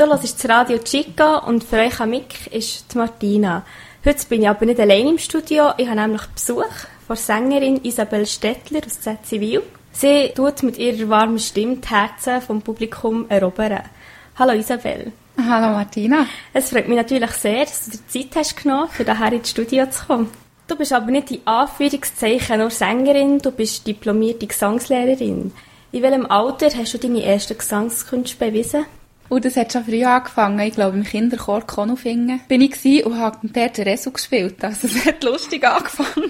Du hörst das Radio Chico und für euch am Mic ist die Martina. Heute bin ich aber nicht allein im Studio. Ich habe nämlich Besuch von Sängerin Isabel Stettler aus Zäziwil. Sie tut mit ihrer warmen Stimme die Herzen vom Publikum erobern. Hallo Isabel. Hallo Martina. Es freut mich natürlich sehr, dass du dir Zeit hast genommen, für hierher ins Studio zu kommen. Du bist aber nicht in Anführungszeichen nur Sängerin, du bist diplomierte Gesangslehrerin. In welchem Alter hast du deine ersten Gesangskünste bewiesen? Das hat schon früh angefangen. Ich glaube, im Kinderchor Konufingen bin ich und habe dort Resu gespielt. Also es hat lustig angefangen.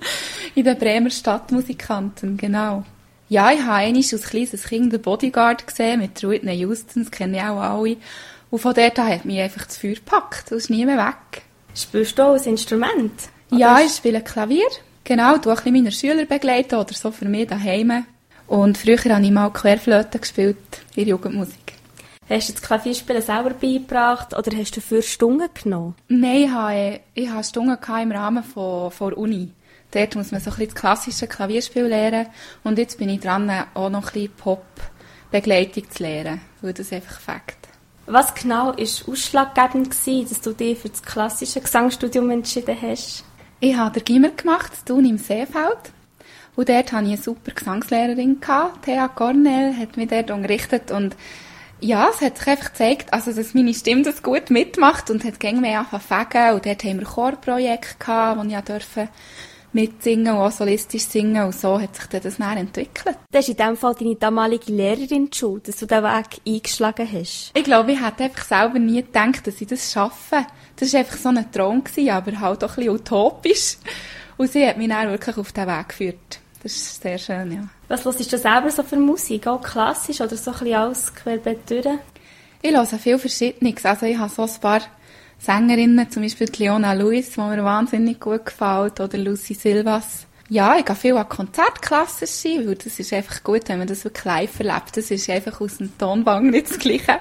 In den Bremer Stadtmusikanten, genau. Ja, ich habe einmal als kleines Kind den Bodyguard gesehen mit Whitney Houston, das kennen ja auch alle. Und von dort an hat mich einfach das Feuer gepackt. Das ist nie mehr weg. Spielst du auch ein Instrument? Ja, ich spiele Klavier. Genau, du ein bisschen meine Schüler begleiten oder so für mich daheim. Und früher habe ich mal Querflöte gespielt in Jugendmusik. Hast du das Klavierspielen selber beigebracht oder hast du dafür Stunden genommen? Nein, ich hatte Stunden im Rahmen von Uni. Dort muss man so ein bisschen das klassische Klavierspiel lernen. Und jetzt bin ich dran, auch noch ein bisschen Pop-Begleitung zu lernen, weil das einfach fängt. Was genau war ausschlaggebend gewesen, dass du dich für das klassische Gesangsstudium entschieden hast? Ich habe den Gimmer gemacht, das Tun im Seefeld. Und dort hatte ich eine super Gesangslehrerin, Thea Cornell, hat mich dort unterrichtet. Und ja, es hat sich einfach gezeigt, also, dass meine Stimme das gut mitmacht und hat gegen mich angefangen. Und dort haben wir Chorprojekte gehabt, wo ich auch mitsingen und auch solistisch singen. Und so hat sich das dann entwickelt. Das ist in dem Fall deine damalige Lehrerin die Schuld, dass du diesen Weg eingeschlagen hast? Ich glaube, ich hätte einfach selber nie gedacht, dass ich das schaffe. Das war einfach so ein Traum, aber halt auch ein bisschen utopisch. Und sie hat mich dann wirklich auf den Weg geführt. Das ist sehr schön, ja. Was hörst du selber so für Musik? Auch klassisch oder so ein bisschen alles querbeet durch? Ich höre viel Verschiedenes. Also ich habe so ein paar Sängerinnen, zum Beispiel Leona Lewis, die mir wahnsinnig gut gefällt, oder Lucy Silvas. Ja, ich gehe viel an Konzertklassische, weil das ist einfach gut, wenn man das wirklich live erlebt. Das ist einfach aus dem Tonband nicht das Gleiche.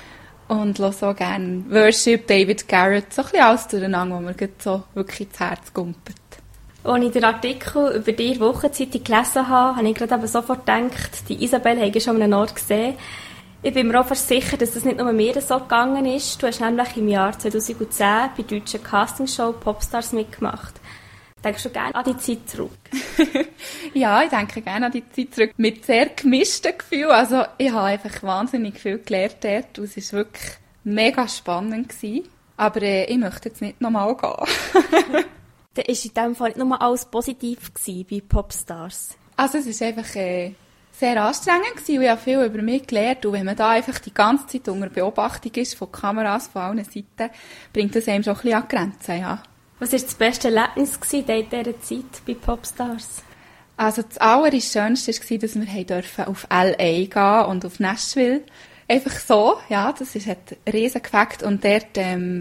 Und höre so gerne Worship, David Garrett, so ein bisschen alles durcheinander, wo mir so wirklich ins Herz kumpelt. Als ich den Artikel über die Wochenzeitung gelesen habe ich gerade sofort gedacht, die Isabel habe ich schon an einem Ort gesehen. Ich bin mir auch fast sicher, dass das nicht nur mir so gegangen ist. Du hast nämlich im Jahr 2010 bei der deutschen Castingshow Popstars mitgemacht. Denkst du gerne an die Zeit zurück? Ja, ich denke gerne an die Zeit zurück. Mit sehr gemischten Gefühlen. Also, ich habe einfach wahnsinnig viel gelernt dort. Es war wirklich mega spannend gewesen. Aber ich möchte jetzt nicht nochmal gehen. Dann war in diesem Fall nicht nur alles positiv bei Popstars. Also, es war einfach sehr anstrengend gewesen. Ich habe viel über mich gelernt. Und wenn man da einfach die ganze Zeit unter Beobachtung ist, von Kameras von allen Seiten, bringt das einem schon ein bisschen an die Grenzen, ja. Was war das beste Erlebnis in dieser Zeit bei Popstars? Also das Allerschönste war, dass wir auf L.A. gehen und auf Nashville. Einfach so, ja, das hat riesen gefällt. Und dort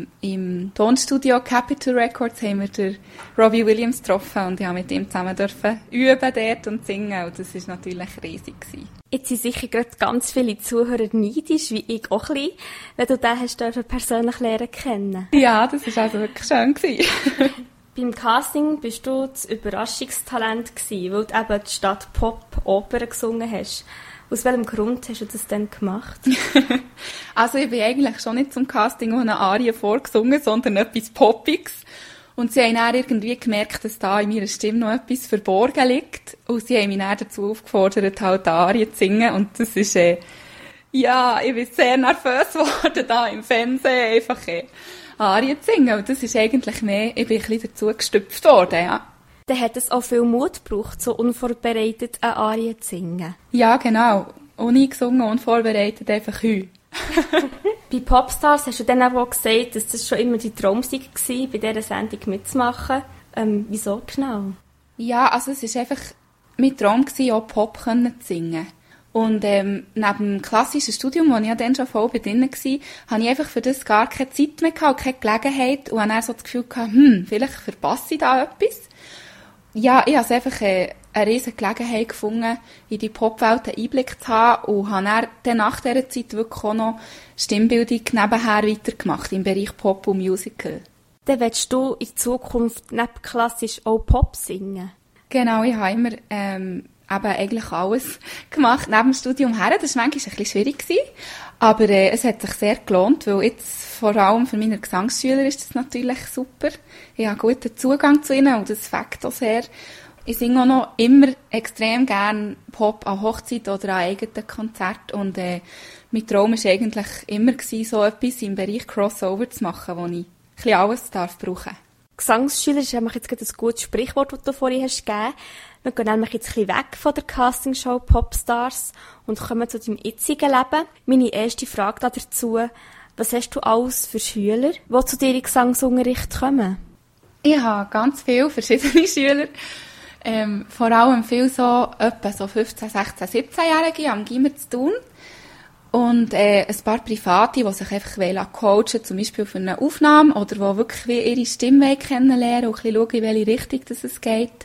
im Tonstudio Capitol Records haben wir den Robbie Williams getroffen und ich durfte mit ihm zusammen üben dort und singen. Und das war natürlich riesig gewesen. Jetzt sind sicher gerade ganz viele Zuhörer neidisch, wie ich auch ein bisschen, wenn du den hast persönlich lernen kennen. Ja, das war also wirklich schön gewesen. Beim Casting bist du das Überraschungstalent gewesen, weil du eben die Stadt Pop-Oper gesungen hast. Aus welchem Grund hast du das denn gemacht? Also ich bin eigentlich schon nicht zum Casting und eine Arie vorgesungen, sondern etwas Poppiges. Und sie haben dann irgendwie gemerkt, dass da in meiner Stimme noch etwas verborgen liegt. Und sie haben mich dann dazu aufgefordert, halt Arien zu singen. Und das ist, ja, ich bin sehr nervös geworden, da im Fernsehen einfach Arien zu singen. Und das ist eigentlich mehr, ich bin ein bisschen dazu gestüpft worden, ja. Dann hat es auch viel Mut gebraucht, so unvorbereitet eine Arie zu singen. Ja, genau. Ungesungen, unvorbereitet, einfach heu. Bei Popstars hast du dann auch gesagt, dass das schon immer dein Traum war, bei dieser Sendung mitzumachen. Wieso genau? Ja, also es war einfach mein Traum, auch Pop zu singen. Und neben dem klassischen Studium, wo ich ja dann schon voll drin war, hatte ich einfach für das gar keine Zeit mehr gehabt, keine Gelegenheit und habe dann so das Gefühl gehabt, vielleicht verpasse ich da etwas. Ja, ich habe einfach eine riesige Gelegenheit gefunden, in die Popwelt einen Einblick zu haben und habe dann nach dieser Zeit wirklich auch noch Stimmbildung nebenher weitergemacht im Bereich Pop und Musical. Dann willst du in Zukunft neben klassisch auch Pop singen? Genau, ich habe immer eben eigentlich alles gemacht neben dem Studium her. Das war manchmal ein bisschen schwierig gewesen, aber es hat sich sehr gelohnt, weil jetzt vor allem für meine Gesangsschüler ist das natürlich super. Ich habe guten Zugang zu ihnen und das fängt auch sehr. Ich singe auch noch immer extrem gerne Pop an Hochzeit oder an eigenen Konzerten und mein Traum war eigentlich immer so etwas im Bereich Crossover zu machen, wo ich ein bisschen alles brauchen darf. Gesangsschüler ist nämlich jetzt gerade ein gutes Sprichwort, das du vorhin hast gegeben. Wir gehen nämlich jetzt ein bisschen weg von der Castingshow Popstars und kommen zu deinem jetzigen Leben. Meine erste Frage dazu: Was hast du alles für Schüler, die zu dir in Gesangsunterricht kommen? Ich habe ganz viele verschiedene Schüler. Vor allem viel etwa 15, 16, 17-Jährige am Gimmer zu tun. Und ein paar Private, die sich einfach coachen, zum Beispiel für eine Aufnahme, oder die wirklich ihre Stimme kennenlernen und ein bisschen schauen, in welche Richtung es geht.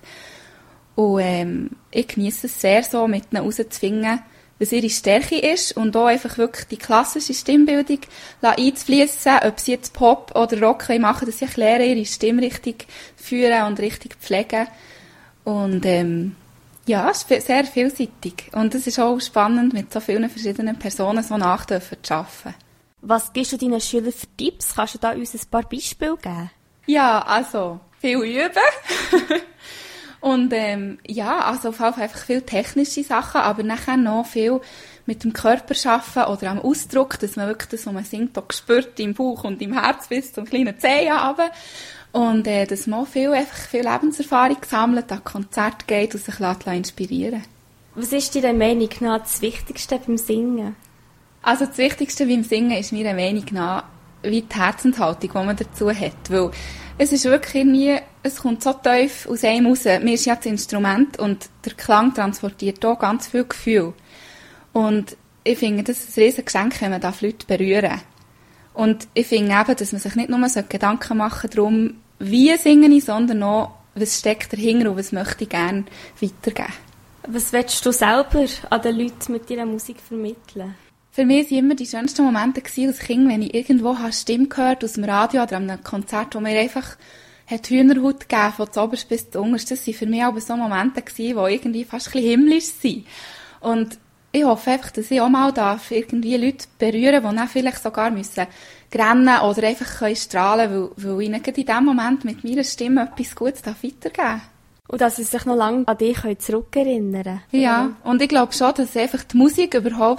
Und ich genieße es sehr, so mit ihnen herauszufinden, was ihre Stärke ist und auch einfach wirklich die klassische Stimmbildung einzufließen, ob sie jetzt Pop oder Rock machen, dass sie lernen, ihre Stimme richtig führen und richtig pflegen. Und ja, es ist sehr vielseitig. Und es ist auch spannend, mit so vielen verschiedenen Personen so zu arbeiten. Was gibst du deinen Schülern für Tipps? Kannst du da uns ein paar Beispiele geben? Ja, also viel üben. Und ja, also vor allem einfach viel technische Sachen, aber nachher noch viel mit dem Körper arbeiten oder am Ausdruck, dass man wirklich das, was man singt, auch spürt im Bauch und im Herz bis zum kleinen Zehen runter. Und dass man viel Lebenserfahrung gesammelt, an Konzerte geht und sich inspirieren. Was ist deiner Meinung nach das Wichtigste beim Singen? Also das Wichtigste beim Singen ist meiner Meinung nach wie die Herzenshaltung, die man dazu hat. Weil es ist wirklich irgendwie, es kommt so tief aus einem raus. Mir ist ja das Instrument und der Klang transportiert auch ganz viel Gefühl. Und ich finde, das ist ein riesiges Geschenk, wenn man Leute berühren darf. Und ich finde eben, dass man sich nicht nur Gedanken machen darum, wie singe ich, sondern auch, was steckt dahinter und was möchte ich gerne weitergeben. Was willst du selber an den Leuten mit deiner Musik vermitteln? Für mich waren immer die schönsten Momente als Kind, wenn ich irgendwo eine Stimme gehört aus dem Radio oder an einem Konzert, wo mir einfach Hühnerhaut gegeben von zuoberst bis zu unterst. Das waren für mich aber so Momente, die irgendwie fast ein bisschen himmlisch sind. Und ich hoffe einfach, dass ich auch mal irgendwie Leute berühren darf, die dann vielleicht sogar rennen oder einfach strahlen können, weil ihnen in diesem Moment mit meiner Stimme etwas Gutes weitergeben darf. Und dass sie sich noch lange an dich zurückerinnern können. Ja, und ich glaube schon, dass einfach die Musik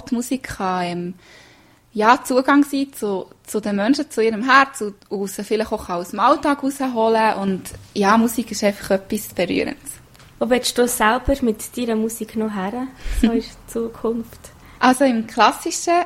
kann, Zugang sein zu den Menschen, zu ihrem Herz und sie vielleicht auch aus dem Alltag rausholen. Und ja, Musik ist einfach etwas Berührendes. Wo willst du selber mit deiner Musik noch her, so in der Zukunft? Also im Klassischen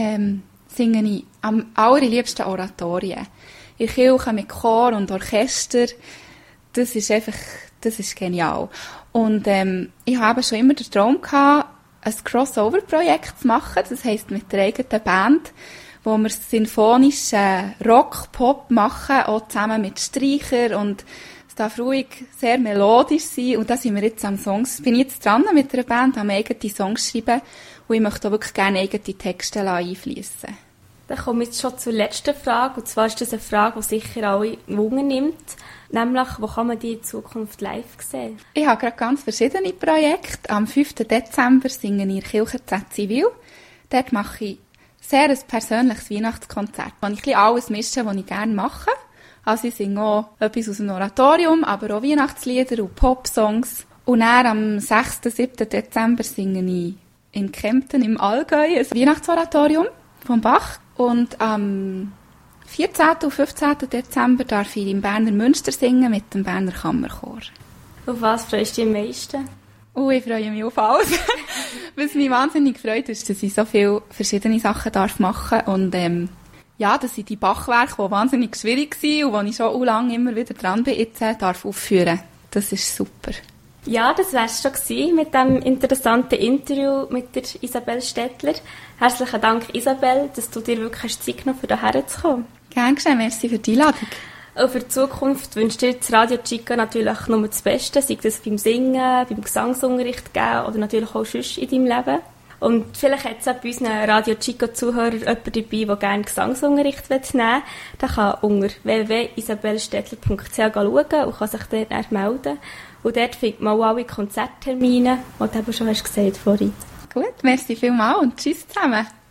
singe ich am allerliebsten Oratorien. In Kirche mit Chor und Orchester. Das ist genial. Und ich habe schon immer den Traum gehabt, ein Crossover-Projekt zu machen. Das heisst mit der eigenen Band, wo wir sinfonischen Rock, Pop machen, auch zusammen mit Streichern, und es darf ruhig sehr melodisch sein. Und da sind wir jetzt bin ich jetzt dran mit einer Band, am eigene Songs schreiben, und ich möchte auch wirklich gerne eigene Texte einfließen. Dann kommen wir jetzt schon zur letzten Frage, und zwar ist das eine Frage, die sicher alle Wunder nimmt, nämlich, wo kann man die in Zukunft live sehen? Ich habe gerade ganz verschiedene Projekte. Am 5. Dezember singe ich in der Kirche Zivil. Dort mache ich sehr ein persönliches Weihnachtskonzert, wo ich ein bisschen alles mische, was ich gerne mache. Also ich singe auch etwas aus dem Oratorium, aber auch Weihnachtslieder und Popsongs. Und dann am 6. 7. Dezember singe ich in Kempten im Allgäu ein Weihnachtsoratorium von Bach. Und am 14. und 15. Dezember darf ich im Berner Münster singen mit dem Berner Kammerchor. Auf was freust du dich am meisten? Ich freue mich auf alles. Was mich wahnsinnig freut, ist, dass ich so viele verschiedene Sachen machen darf. Und dass ich die Bachwerke, die wahnsinnig schwierig waren und wo ich schon lange immer wieder dran bin, jetzt darf aufführen. Das ist super. Ja, das wär's schon gewesen mit dem interessanten Interview mit der Isabel Stettler. Herzlichen Dank, Isabel, dass du dir wirklich Zeit genommen hast, hierher zu kommen. Gern geschehen, merci für die Einladung. Auch für die Zukunft wünscht dir das Radio Chica natürlich nur das Beste, sei das beim Singen, beim Gesangsunterricht geben oder natürlich auch sonst in deinem Leben. Und vielleicht hat es auch bei unseren Radio Chico-Zuhörern jemanden dabei, der gerne Gesangsunterricht nehmen will. Der kann unter www.isabellstädtler.ch schauen und kann sich dort melden. Und dort findet man auch alle Konzerttermine, die du eben schon hast gesagt vorhin. Gut, merci vielmals und tschüss zusammen.